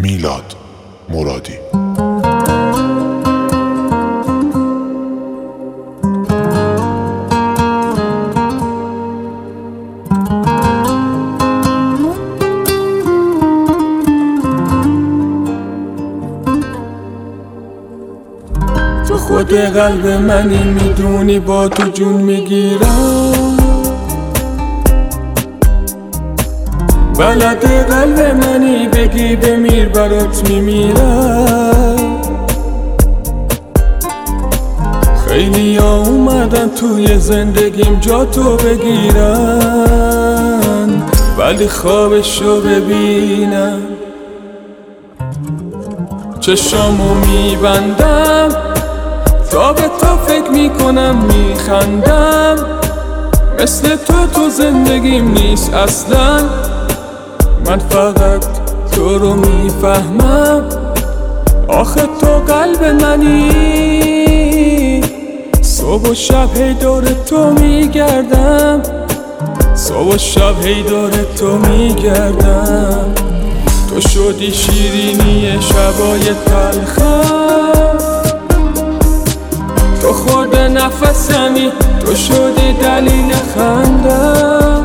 میلاد مرادی. تو خود قلب منی، میدونی با تو جون میگیرم. بلد قلب منی، بگی بمیر برات میمیرم. خیلی ها اومدن توی زندگیم جا تو بگیرن، ولی خوابشو ببینم. چشامو میبندم تا به تو فکر میکنم، میخندم. مثل تو زندگیم نیست اصلا. من فقط تو رو میفهمم. آخه تو قلب منی، صبح و شب هی دور تو میگردم. صبح و شب هی دور تو میگردم. تو شدی شیرینی شبای تلخم، تو خود نفسمی، تو شدی دلیل خندم.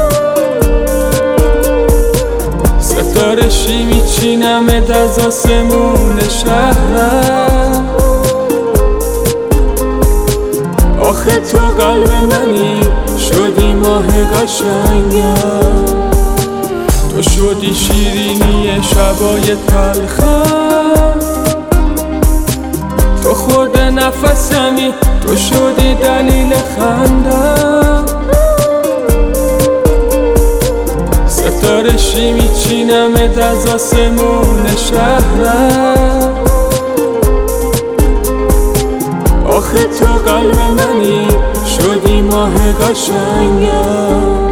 ستارشی میچینمت از آسمون شهرم. آخه تو قلب منی، شدی ماه قشنگم. تو شدی شیرینی شبای تلخم، تو خود نفسمی، تو شدی دلیل خندم. ستارشی میچینمت از آسمون شهرم. آخه تو قلب منی، شدی ماه قشنگم.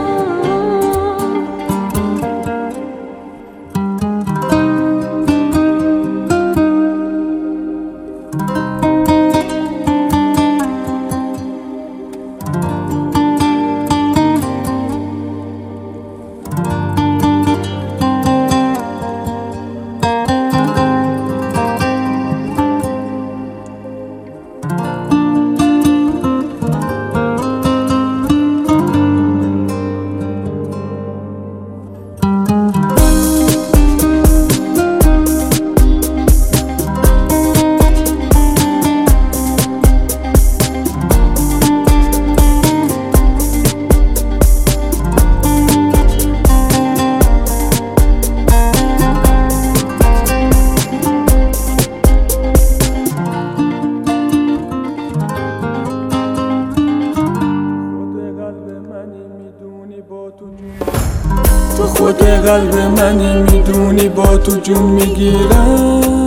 تو خود قلب منی، میدونی با تو جون میگیرم.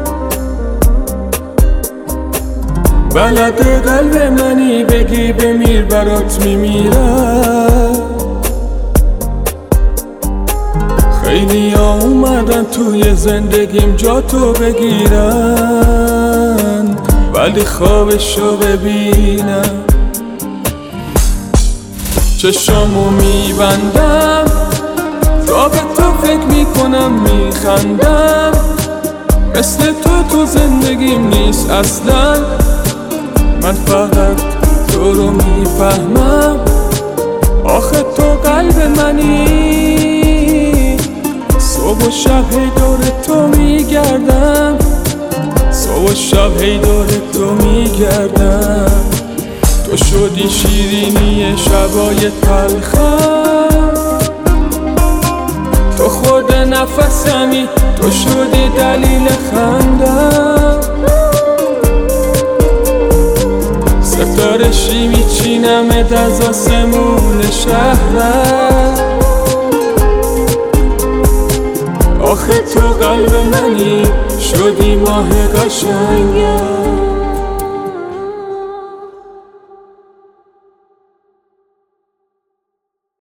بلد قلب منی، بگی بمیر برات میمیرم. خیلی ها اومدن توی زندگیم جا تو بگیرن، ولی خوابشو ببینم. چشامو میبندم تا به تو فکر میکنم، میخندم. مثل تو زندگیم نیست اصلا. من فقط تو رو میفهمم. آخه تو قلب منی، صبح و شب هی دور تو میگردم. صبح و شب هی دور تو میگردم. تو شدی شیرینی شبای تلخم، تو خود نفسمی، تو شدی دلیل خندم. ستارشی میچینمت از آسمون شهرم. آخه تو قلب منی، شدی ماه قشنگم.